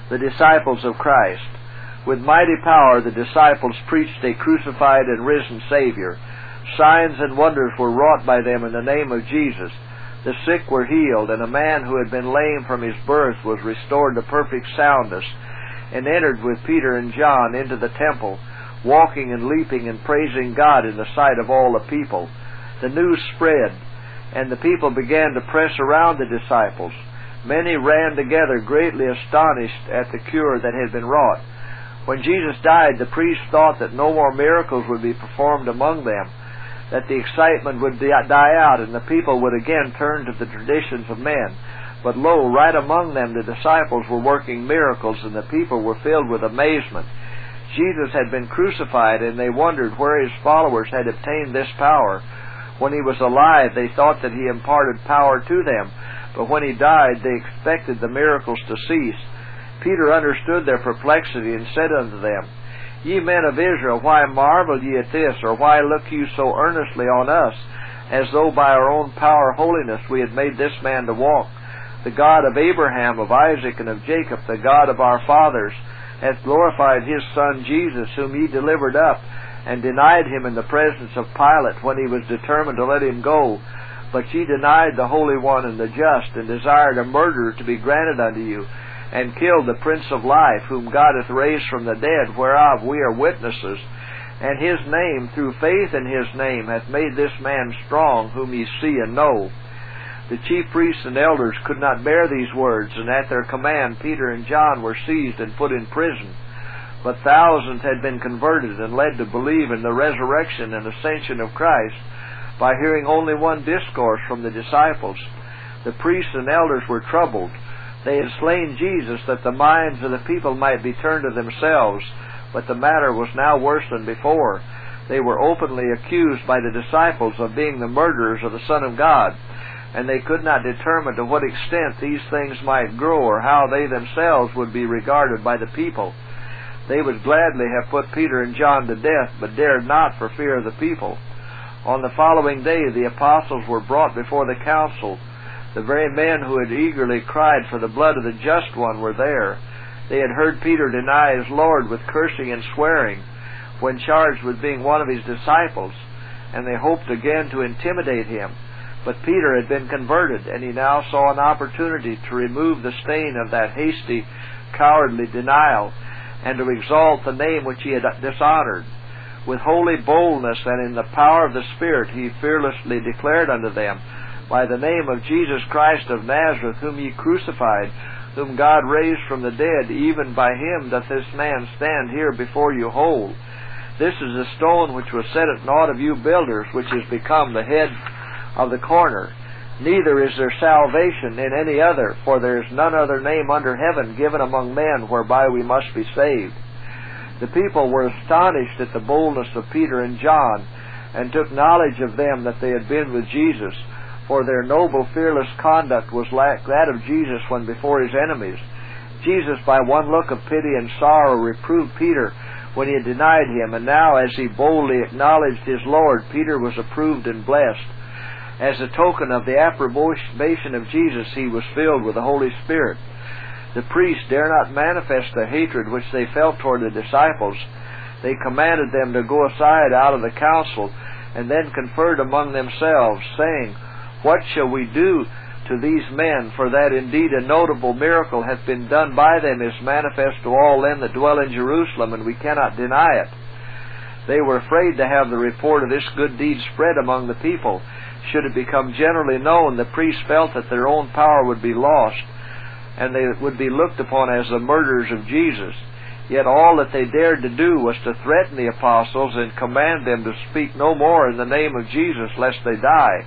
the disciples of Christ. With mighty power the disciples preached a crucified and risen Savior. Signs and wonders were wrought by them in the name of Jesus. The sick were healed, and a man who had been lame from his birth was restored to perfect soundness, and entered with Peter and John into the temple, walking and leaping and praising God in the sight of all the people. The news spread, and the people began to press around the disciples. Many ran together, greatly astonished at the cure that had been wrought. When Jesus died, the priests thought that no more miracles would be performed among them, that the excitement would die out, and the people would again turn to the traditions of men. But lo, right among them the disciples were working miracles, and the people were filled with amazement. Jesus had been crucified, and they wondered where his followers had obtained this power. When he was alive, they thought that he imparted power to them, but when he died, they expected the miracles to cease. Peter understood their perplexity, and said unto them, Ye men of Israel, why marvel ye at this, or why look you so earnestly on us, as though by our own power or holiness we had made this man to walk? The God of Abraham, of Isaac, and of Jacob, the God of our fathers, hath glorified his Son Jesus, whom ye delivered up, and denied him in the presence of Pilate, when he was determined to let him go. But ye denied the Holy One and the Just, and desired a murderer to be granted unto you, and killed the Prince of Life, whom God hath raised from the dead, whereof we are witnesses. And his name, through faith in his name, hath made this man strong, whom ye see and know. The chief priests and elders could not bear these words, and at their command Peter and John were seized and put in prison. But thousands had been converted and led to believe in the resurrection and ascension of Christ by hearing only one discourse from the disciples. The priests and elders were troubled. They had slain Jesus that the minds of the people might be turned to themselves, but the matter was now worse than before. They were openly accused by the disciples of being the murderers of the Son of God, and they could not determine to what extent these things might grow, or how they themselves would be regarded by the people. They would gladly have put Peter and John to death, but dared not for fear of the people. On the following day the apostles were brought before the council. The very men who had eagerly cried for the blood of the Just One were there. They had heard Peter deny his Lord with cursing and swearing, when charged with being one of his disciples, and they hoped again to intimidate him. But Peter had been converted, and he now saw an opportunity to remove the stain of that hasty, cowardly denial, and to exalt the name which he had dishonored. With holy boldness and in the power of the Spirit he fearlessly declared unto them, By the name of Jesus Christ of Nazareth, whom ye crucified, whom God raised from the dead, even by him doth this man stand here before you whole. This is the stone which was set at naught of you builders, which is become the head of the corner. Neither is there salvation in any other, for there is none other name under heaven given among men whereby we must be saved. The people were astonished at the boldness of Peter and John, and took knowledge of them that they had been with Jesus, for their noble, fearless conduct was like that of Jesus when before his enemies. Jesus, by one look of pity and sorrow, reproved Peter when he had denied him, and now, as he boldly acknowledged his Lord, Peter was approved and blessed. As a token of the approbation of Jesus, he was filled with the Holy Spirit. The priests dare not manifest the hatred which they felt toward the disciples. They commanded them to go aside out of the council, and then conferred among themselves, saying, What shall we do to these men? For that indeed a notable miracle hath been done by them is manifest to all them that dwell in Jerusalem, and we cannot deny it. They were afraid to have the report of this good deed spread among the people. Should it become generally known, the priests felt that their own power would be lost, and they would be looked upon as the murderers of Jesus. Yet all that they dared to do was to threaten the apostles and command them to speak no more in the name of Jesus, lest they die.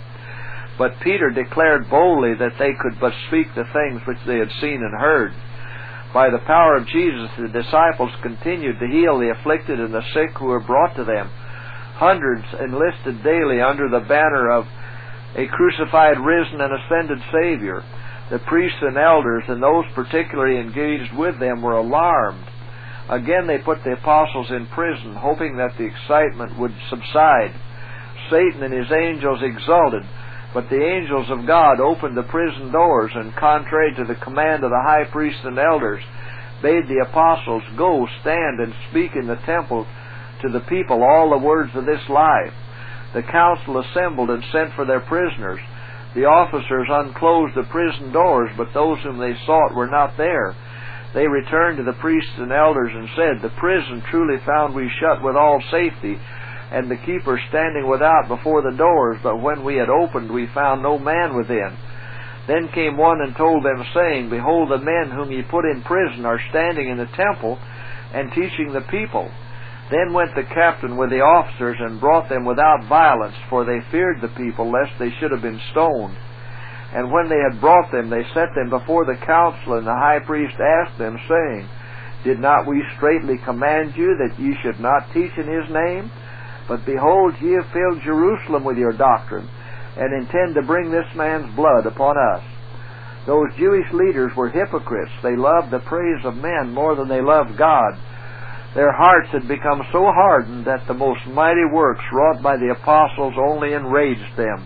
But Peter declared boldly that they could but speak the things which they had seen and heard. By the power of Jesus, the disciples continued to heal the afflicted and the sick who were brought to them. Hundreds enlisted daily under the banner of a crucified, risen, and ascended Savior. The priests and elders, and those particularly engaged with them, were alarmed. Again they put the apostles in prison, hoping that the excitement would subside. Satan and his angels exulted, but the angels of God opened the prison doors, and contrary to the command of the high priests and elders, bade the apostles, "Go, stand, and speak in the temple to the people all the words of this life." The council assembled and sent for their prisoners. The officers unclosed the prison doors, but those whom they sought were not there. They returned to the priests and elders and said, "The prison truly found we shut with all safety, and the keepers standing without before the doors, but when we had opened, we found no man within." Then came one and told them, saying, "Behold, the men whom ye put in prison are standing in the temple and teaching the people." Then went the captain with the officers and brought them without violence, for they feared the people, lest they should have been stoned. And when they had brought them, they set them before the council, and the high priest asked them, saying, "Did not we straitly command you that ye should not teach in his name? But behold, ye have filled Jerusalem with your doctrine, and intend to bring this man's blood upon us." Those Jewish leaders were hypocrites. They loved the praise of men more than they loved God. Their hearts had become so hardened that the most mighty works wrought by the apostles only enraged them.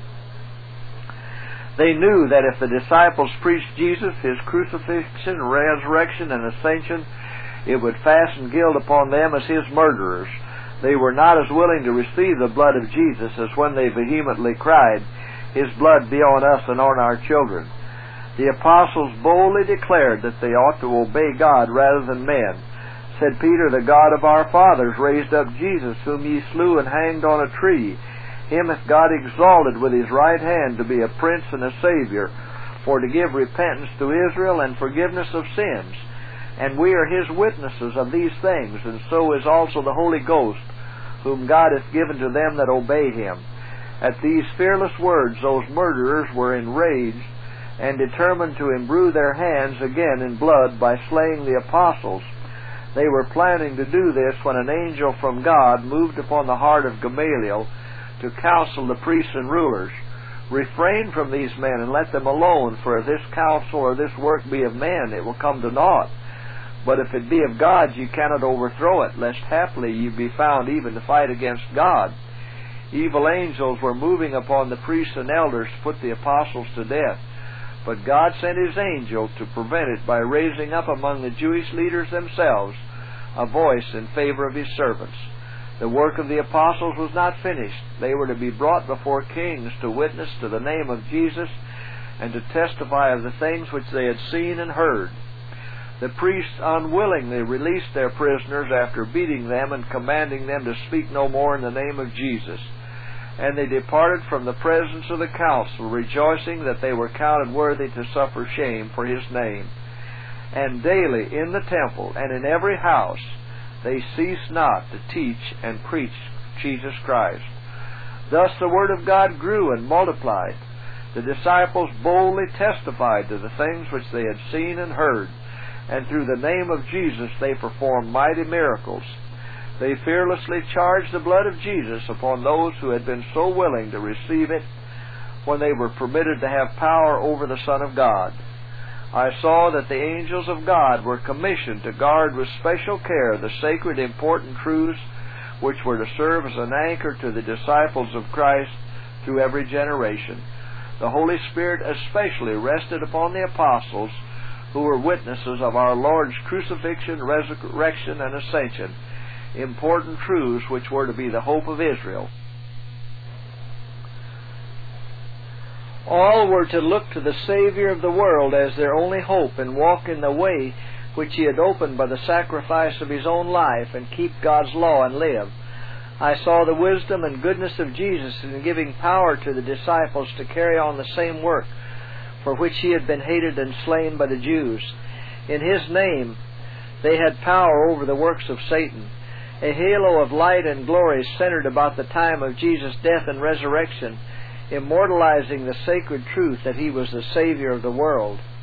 They knew that if the disciples preached Jesus, His crucifixion, resurrection, and ascension, it would fasten guilt upon them as His murderers. They were not as willing to receive the blood of Jesus as when they vehemently cried, "His blood be on us and on our children." The apostles boldly declared that they ought to obey God rather than men. Said Peter, "The God of our fathers raised up Jesus, whom ye slew and hanged on a tree. Him hath God exalted with His right hand to be a prince and a Savior, for to give repentance to Israel and forgiveness of sins. And we are His witnesses of these things, and so is also the Holy Ghost, whom God hath given to them that obey Him." At these fearless words those murderers were enraged and determined to imbrue their hands again in blood by slaying the apostles. They were planning to do this when an angel from God moved upon the heart of Gamaliel to counsel the priests and rulers, "Refrain from these men and let them alone, for if this counsel or this work be of men, it will come to naught. But if it be of God, ye cannot overthrow it, lest haply ye be found even to fight against God." Evil angels were moving upon the priests and elders to put the apostles to death. But God sent His angel to prevent it by raising up among the Jewish leaders themselves a voice in favor of His servants. The work of the apostles was not finished. They were to be brought before kings to witness to the name of Jesus and to testify of the things which they had seen and heard. The priests unwillingly released their prisoners after beating them and commanding them to speak no more in the name of Jesus. And they departed from the presence of the council, rejoicing that they were counted worthy to suffer shame for His name. And daily in the temple and in every house they ceased not to teach and preach Jesus Christ. Thus the Word of God grew and multiplied. The disciples boldly testified to the things which they had seen and heard, and through the name of Jesus they performed mighty miracles. They fearlessly charged the blood of Jesus upon those who had been so willing to receive it when they were permitted to have power over the Son of God. I saw that the angels of God were commissioned to guard with special care the sacred important truths which were to serve as an anchor to the disciples of Christ through every generation. The Holy Spirit especially rested upon the apostles, who were witnesses of our Lord's crucifixion, resurrection, and ascension, important truths which were to be the hope of Israel. All were to look to the Savior of the world as their only hope and walk in the way which He had opened by the sacrifice of His own life, and keep God's law and live. I saw the wisdom and goodness of Jesus in giving power to the disciples to carry on the same work for which He had been hated and slain by the Jews. In His name they had power over the works of Satan. A halo of light and glory centered about the time of Jesus' death and resurrection, immortalizing the sacred truth that He was the Savior of the world.